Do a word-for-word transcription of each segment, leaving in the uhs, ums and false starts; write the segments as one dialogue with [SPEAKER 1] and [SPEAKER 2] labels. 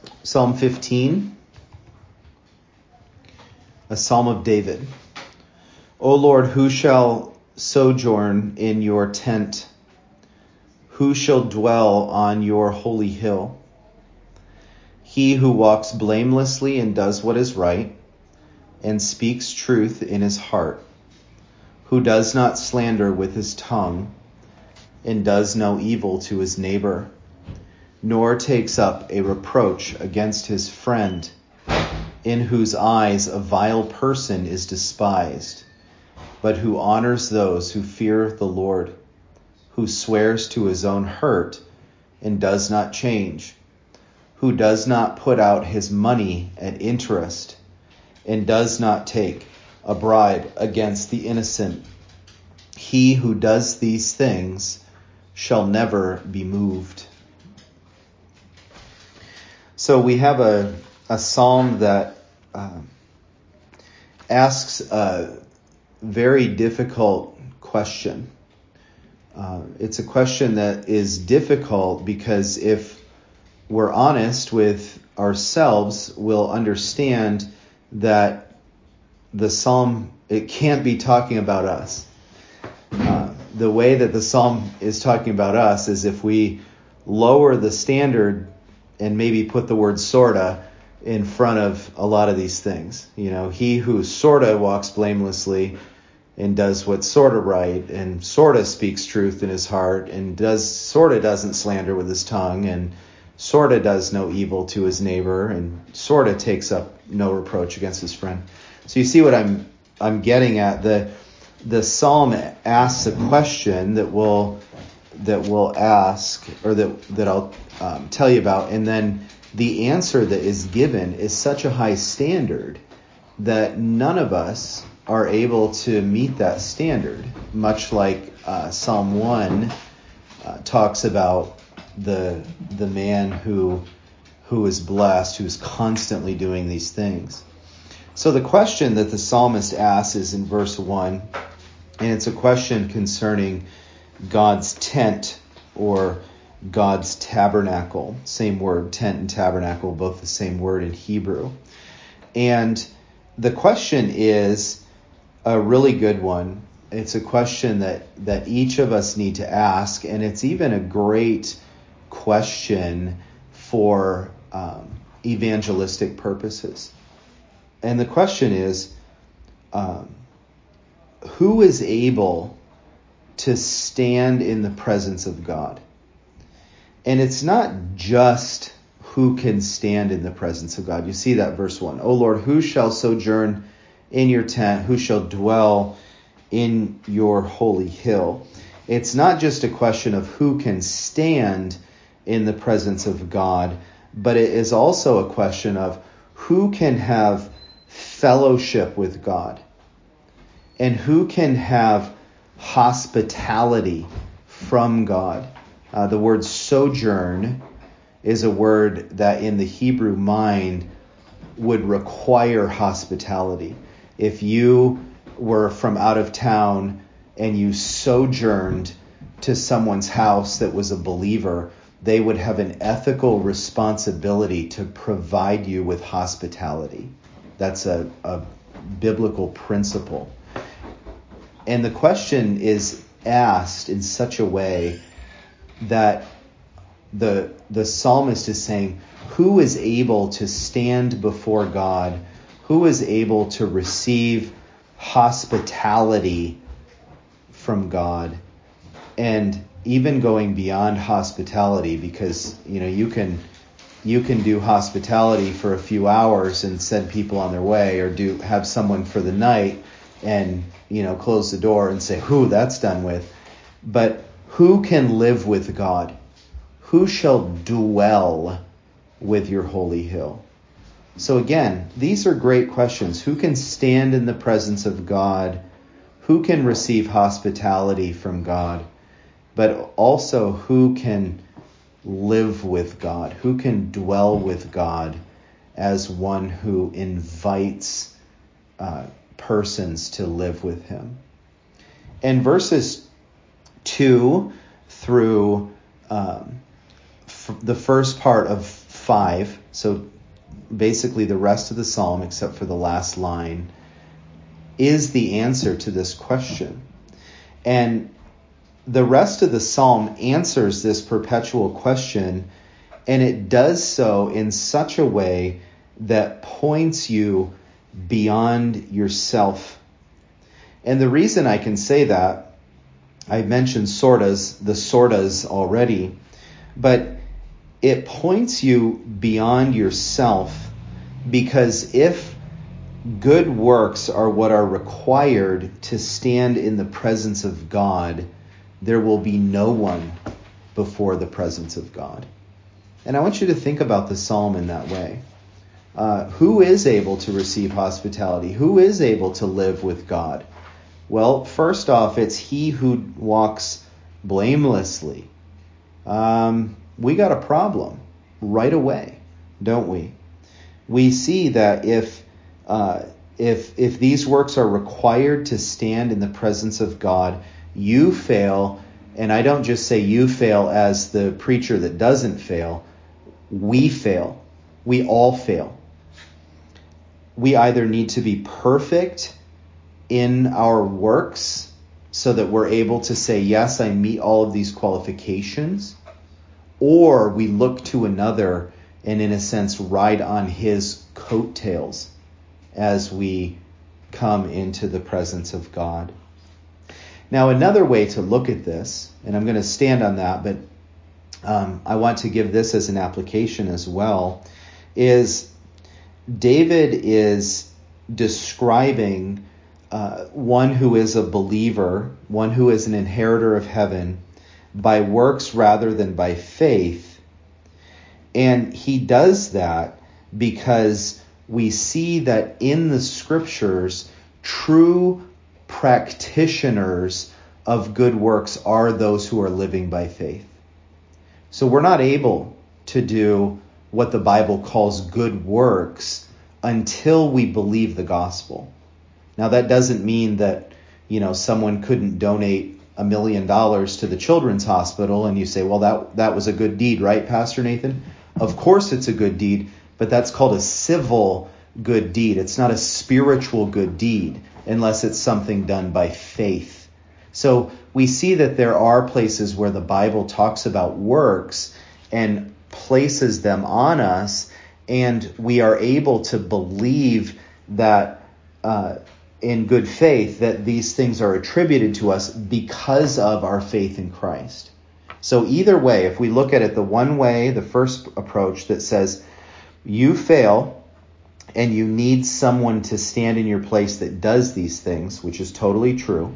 [SPEAKER 1] Psalm fifteen, a psalm of David. O Lord, who shall sojourn in your tent? Who shall dwell on your holy hill? He who walks blamelessly and does what is right, and speaks truth in his heart, who does not slander with his tongue, and does no evil to his neighbor, nor takes up a reproach against his friend, in whose eyes a vile person is despised, but who honors those who fear the Lord, who swears to his own hurt and does not change, who does not put out his money at interest, and does not take a bribe against the innocent. He who does these things shall never be moved. So we have a, a psalm that uh, asks a very difficult question. Uh, it's a question that is difficult because if we're honest with ourselves, we'll understand that the psalm, it can't be talking about us. Uh, the way that the psalm is talking about us is if we lower the standard and maybe put the word sorta in front of a lot of these things. You know, he who sorta walks blamelessly and does what's sorta right, and sorta speaks truth in his heart, and does sorta doesn't slander with his tongue, and sorta does no evil to his neighbor, and sorta takes up no reproach against his friend. So you see what I'm I'm getting at. The the psalm asks a question that we'll that we'll ask, or that that I'll um, tell you about, and then the answer that is given is such a high standard that none of us are able to meet that standard, much like uh, Psalm one uh, talks about the the man who who is blessed, who is constantly doing these things. So the question that the psalmist asks is in verse one, and it's a question concerning God's tent or God's tabernacle. Same word, tent and tabernacle, both the same word in Hebrew. And the question is a really good one. It's a question that, that each of us need to ask, and it's even a great question for um, evangelistic purposes. And the question is, um, who is able to stand in the presence of God? And it's not just who can stand in the presence of God. You see that verse one. O Lord, who shall sojourn in your tent? Who shall dwell in your holy hill? It's not just a question of who can stand in the presence of God, but it is also a question of who can have fellowship with God and who can have hospitality from God. Uh, the word sojourn is a word that in the Hebrew mind would require hospitality. If you were from out of town and you sojourned to someone's house that was a believer, they would have an ethical responsibility to provide you with hospitality. That's a, a biblical principle. And the question is asked in such a way that the the psalmist is saying, who is able to stand before God? Who is able to receive hospitality from God? And even going beyond hospitality, because you know you can you can do hospitality for a few hours and send people on their way, or do have someone for the night and you know close the door and say, "Whew, that's done with." But who can live with God? Who shall dwell with your holy hill? So again, these are great questions. Who can stand in the presence of God? Who can receive hospitality from God? But also, who can live with God? Who can dwell with God as one who invites uh, persons to live with him? And verses two through um, f- the first part of five, so basically the rest of the psalm except for the last line, is the answer to this question. And the rest of the psalm answers this perpetual question, and it does so in such a way that points you beyond yourself. And the reason I can say that, I mentioned sortas, the sortas already, but it points you beyond yourself, because if good works are what are required to stand in the presence of God, there will be no one before the presence of God. And I want you to think about the psalm in that way. Uh, who is able to receive hospitality? Who is able to live with God? Well, first off, it's he who walks blamelessly. Um, we got a problem right away, don't we? We see that if uh, if if these works are required to stand in the presence of God, you fail. And I don't just say you fail as the preacher that doesn't fail. We fail. We all fail. We either need to be perfect in our works so that we're able to say, yes, I meet all of these qualifications, or we look to another and, in a sense, ride on his coattails as we come into the presence of God. Now, another way to look at this, and I'm going to stand on that, but um, I want to give this as an application as well, is David is describing uh, one who is a believer, one who is an inheritor of heaven, by works rather than by faith. And he does that because we see that in the scriptures, true practitioners of good works are those who are living by faith. So we're not able to do what the Bible calls good works until we believe the gospel. Now, that doesn't mean that, you know, someone couldn't donate a million dollars to the children's hospital and you say, well, that that was a good deed, right, Pastor Nathan? Of course it's a good deed, but that's called a civil good deed. It's not a spiritual good deed unless it's something done by faith. So we see that there are places where the Bible talks about works and places them on us, and we are able to believe that uh, in good faith that these things are attributed to us because of our faith in Christ. So either way, if we look at it the one way, the first approach that says you fail and you need someone to stand in your place that does these things, which is totally true,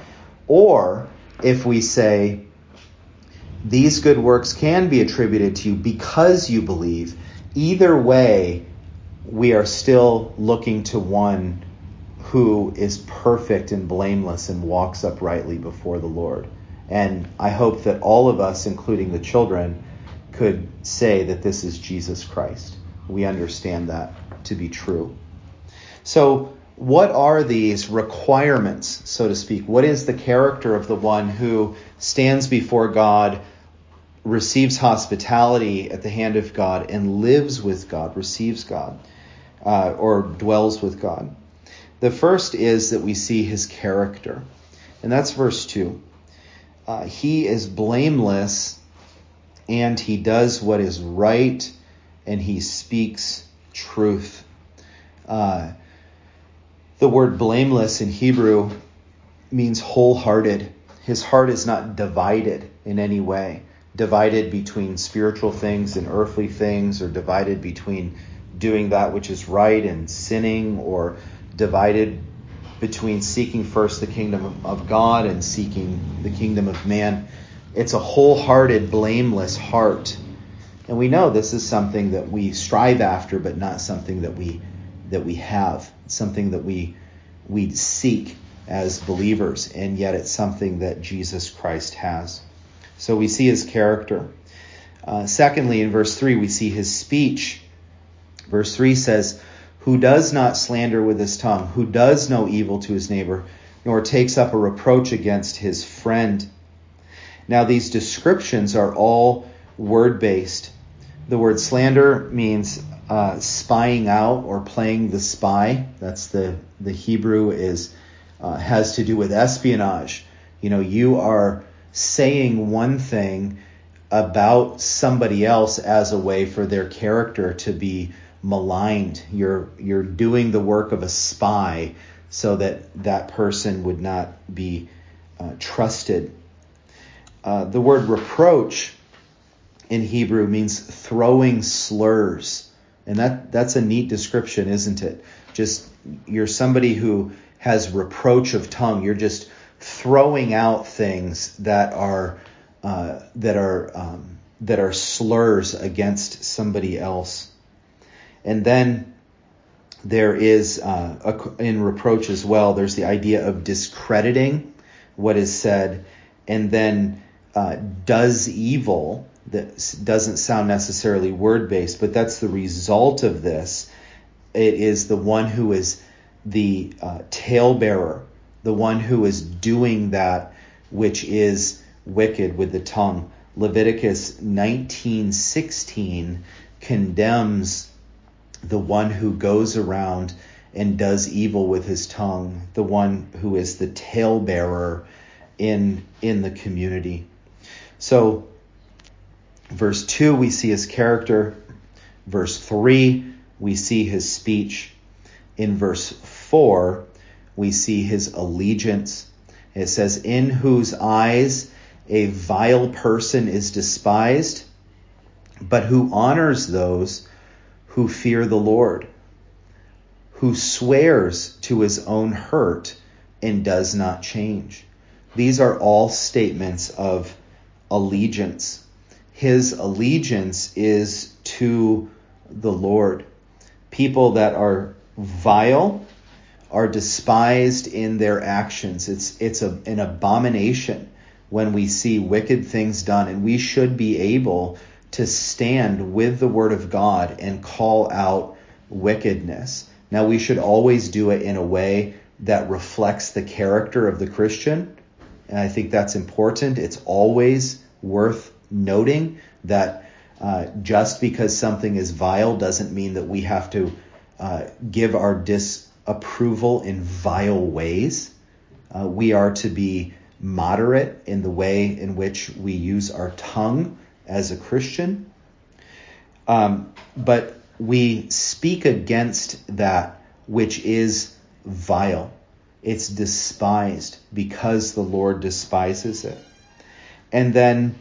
[SPEAKER 1] or if we say these good works can be attributed to you because you believe, either way, we are still looking to one who is perfect and blameless and walks uprightly before the Lord. And I hope that all of us, including the children, could say that this is Jesus Christ. We understand that to be true. So what are these requirements, so to speak? What is the character of the one who stands before God, receives hospitality at the hand of God, and lives with God, receives God, uh, or dwells with God? The first is that we see his character, and that's verse two. Uh, he is blameless, and he does what is right, and he speaks truth. Uh, the word blameless in Hebrew means wholehearted. His heart is not divided in any way, divided between spiritual things and earthly things, or divided between doing that which is right and sinning, or divided between seeking first the kingdom of God and seeking the kingdom of man. It's a wholehearted, blameless heart. And we know this is something that we strive after, but not something that we that we have. It's something that we we seek as believers, and yet it's something that Jesus Christ has. So we see his character. Uh, secondly, in verse three, we see his speech. Verse three says, who does not slander with his tongue, who does no evil to his neighbor, nor takes up a reproach against his friend. Now, these descriptions are all word-based. The word slander means uh, spying out or playing the spy. That's the, the Hebrew is uh, has to do with espionage. You know, you are saying one thing about somebody else as a way for their character to be maligned. You're you're doing the work of a spy so that that person would not be uh, trusted. Uh, the word reproach in Hebrew means throwing slurs. And that, that's a neat description, isn't it? Just, you're somebody who has reproach of tongue. You're just throwing out things that are uh, that are um, that are slurs against somebody else. And then there is uh, a, in reproach as well, there's the idea of discrediting what is said, and then uh, does evil. That doesn't sound necessarily word-based, but that's the result of this. It is the one who is the uh, talebearer, the one who is doing that which is wicked with the tongue. Leviticus nineteen sixteen condemns the one who goes around and does evil with his tongue, the one who is the talebearer in, in the community. So, verse two, we see his character. Verse three, we see his speech. In verse four, we see his allegiance. It says, in whose eyes a vile person is despised, but who honors those who fear the Lord, who swears to his own hurt and does not change. These are all statements of allegiance. His allegiance is to the Lord. People that are vile are despised in their actions. It's it's a, an abomination when we see wicked things done, and we should be able to stand with the Word of God and call out wickedness. Now, we should always do it in a way that reflects the character of the Christian, and I think that's important. It's always worth noting that uh, just because something is vile doesn't mean that we have to uh, give our disapproval in vile ways. Uh, we are to be moderate in the way in which we use our tongue as a Christian. Um, but we speak against that which is vile. It's despised because the Lord despises it. And then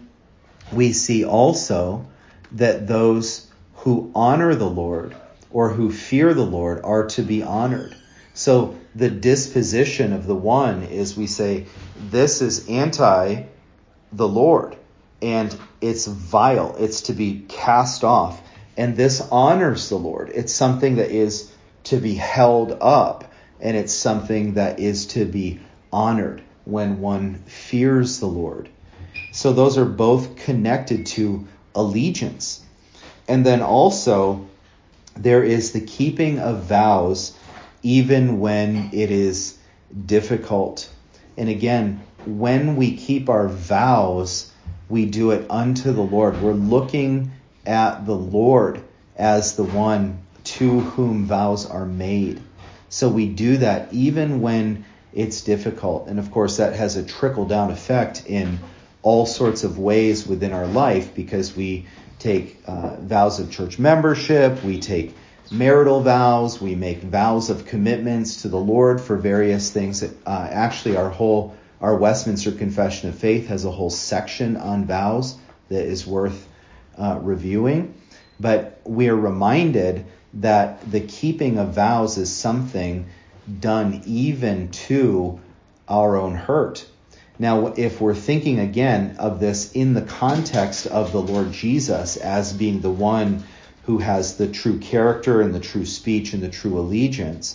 [SPEAKER 1] we see also that those who honor the Lord or who fear the Lord are to be honored. So the disposition of the one is, we say, this is anti the Lord and it's vile. It's to be cast off. And this honors the Lord. It's something that is to be held up, and it's something that is to be honored when one fears the Lord. So those are both connected to allegiance. And then also there is the keeping of vows even when it is difficult. And again, when we keep our vows, we do it unto the Lord. We're looking at the Lord as the one to whom vows are made. So we do that even when it's difficult. And of course, that has a trickle-down effect in all sorts of ways within our life, because we take uh, vows of church membership, we take marital vows, we make vows of commitments to the Lord for various things. That, uh, actually, our whole our Westminster Confession of Faith has a whole section on vows that is worth uh, reviewing. But we are reminded that the keeping of vows is something done even to our own hurt. Now, if we're thinking again of this in the context of the Lord Jesus as being the one who has the true character and the true speech and the true allegiance,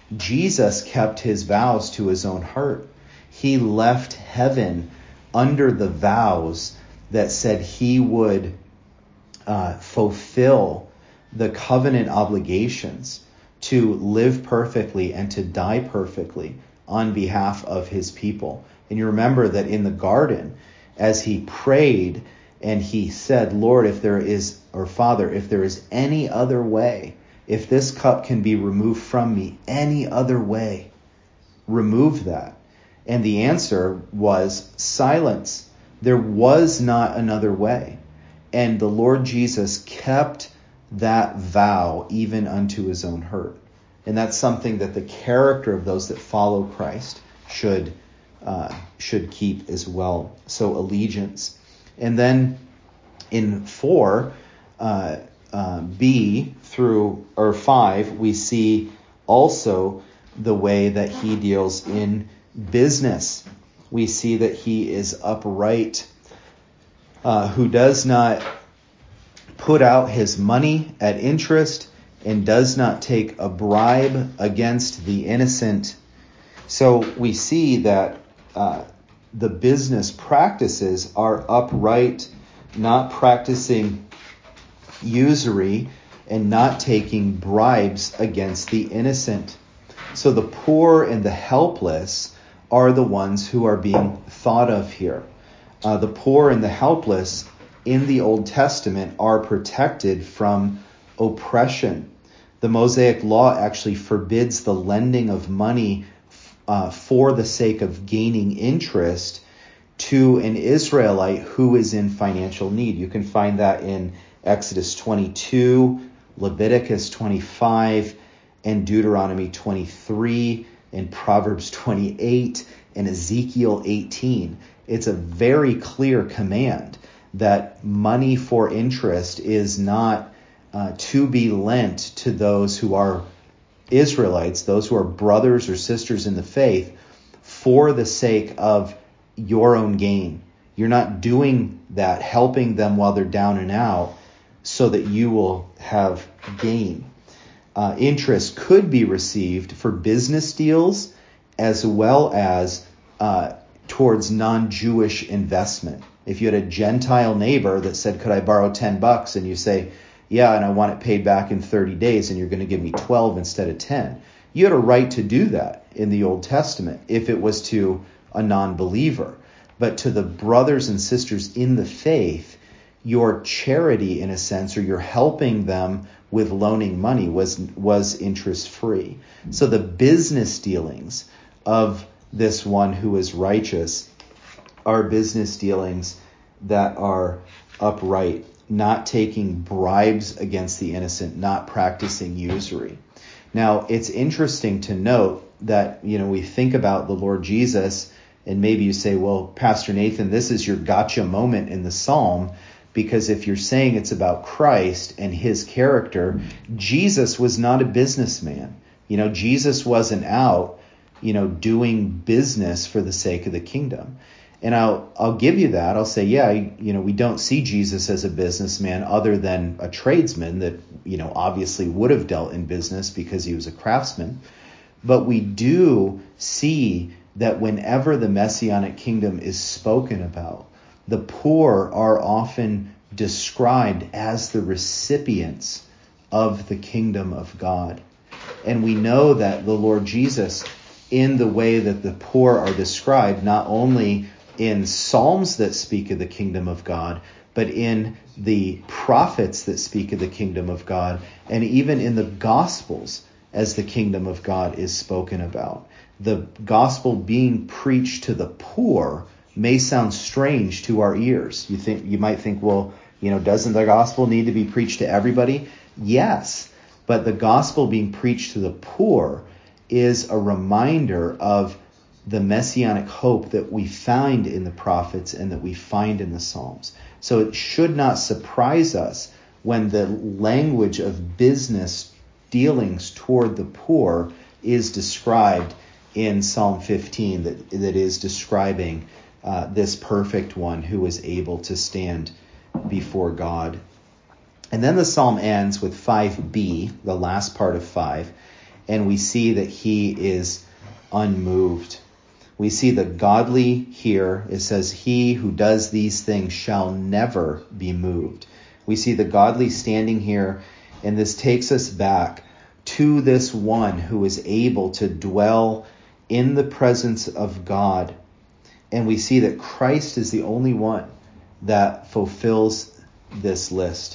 [SPEAKER 1] Jesus kept his vows to his own hurt. He left heaven under the vows that said he would uh, fulfill the covenant obligations to live perfectly and to die perfectly on behalf of his people. And you remember that in the garden, as he prayed and he said, Lord, if there is or Father, if there is any other way, if this cup can be removed from me any other way, remove that. And the answer was silence. There was not another way. And the Lord Jesus kept that vow even unto his own hurt. And that's something that the character of those that follow Christ should uh, should keep as well. So allegiance. And then in four, uh, uh, B through, or five, we see also the way that he deals in business. We see that he is upright, uh, who does not put out his money at interest and does not take a bribe against the innocent. So we see that uh, the business practices are upright, not practicing usury and not taking bribes against the innocent. So the poor and the helpless are the ones who are being thought of here. Uh, the poor and the helpless in the Old Testament are protected from oppression. The Mosaic Law actually forbids the lending of money uh, for the sake of gaining interest to an Israelite who is in financial need. You can find that in Exodus twenty-two, Leviticus twenty-five, and Deuteronomy twenty-three, and Proverbs twenty-eight, and Ezekiel eighteen. It's a very clear command that money for interest is not uh, to be lent to those who are Israelites, those who are brothers or sisters in the faith, for the sake of your own gain. You're not doing that, helping them while they're down and out so that you will have gain. Uh, interest could be received for business deals as well as uh, towards non-Jewish investment. If you had a Gentile neighbor that said, could I borrow ten bucks? And you say, yeah, and I want it paid back in thirty days, and you're going to give me twelve instead of ten. You had a right to do that in the Old Testament if it was to a non-believer. But to the brothers and sisters in the faith, your charity, in a sense, or you're helping them with loaning money was was interest-free. So the business dealings of this one who is righteous are business dealings that are upright, not taking bribes against the innocent, not practicing usury. Now, it's interesting to note that, you know, we think about the Lord Jesus, and maybe you say, well, Pastor Nathan, this is your gotcha moment in the Psalm, because if you're saying it's about Christ and his character, Jesus was not a businessman. You know, Jesus wasn't out, you know, doing business for the sake of the kingdom. And I'll I'll give you that. I'll say, yeah, you know, we don't see Jesus as a businessman other than a tradesman that, you know, obviously would have dealt in business because he was a craftsman. But we do see that whenever the Messianic kingdom is spoken about, the poor are often described as the recipients of the kingdom of God. And we know that the Lord Jesus, in the way that the poor are described, not only in Psalms that speak of the kingdom of God, but in the prophets that speak of the kingdom of God, and even in the Gospels as the kingdom of God is spoken about. The gospel being preached to the poor may sound strange to our ears. You think you might think, well, you know, doesn't the gospel need to be preached to everybody? Yes, but the gospel being preached to the poor is a reminder of the messianic hope that we find in the prophets and that we find in the Psalms. So it should not surprise us when the language of business dealings toward the poor is described in Psalm fifteen, that, that is describing uh, this perfect one who is able to stand before God. And then the psalm ends with five b, the last part of five, and we see that he is unmoved. We see the godly here. It says, he who does these things shall never be moved. We see the godly standing here, and this takes us back to this one who is able to dwell in the presence of God. And we see that Christ is the only one that fulfills this list.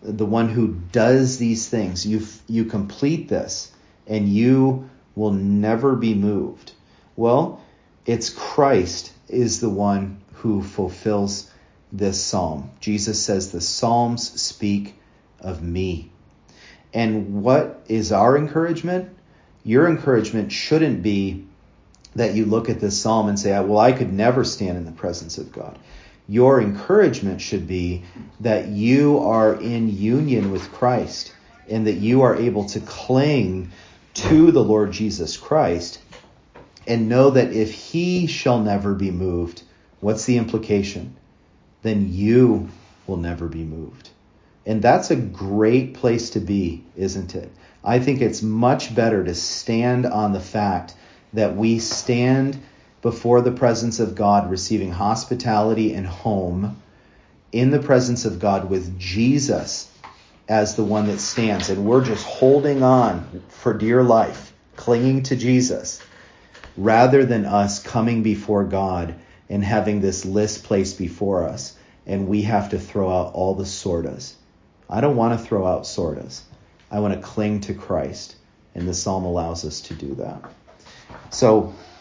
[SPEAKER 1] the one who does these things. You you complete this and you will never be moved. Well, it's Christ is the one who fulfills this psalm. Jesus says the Psalms speak of me. And what is our encouragement? Your encouragement shouldn't be that you look at this psalm and say, well, I could never stand in the presence of God. Your encouragement should be that you are in union with Christ and that you are able to cling to the Lord Jesus Christ and know that if he shall never be moved, what's the implication? Then you will never be moved. And that's a great place to be, isn't it? I think it's much better to stand on the fact that we stand before the presence of God, receiving hospitality and home in the presence of God with Jesus as the one that stands. And we're just holding on for dear life, clinging to Jesus, rather than us coming before God and having this list placed before us. And we have to throw out all the sortas. I don't want to throw out sortas. I want to cling to Christ. And the psalm allows us to do that. So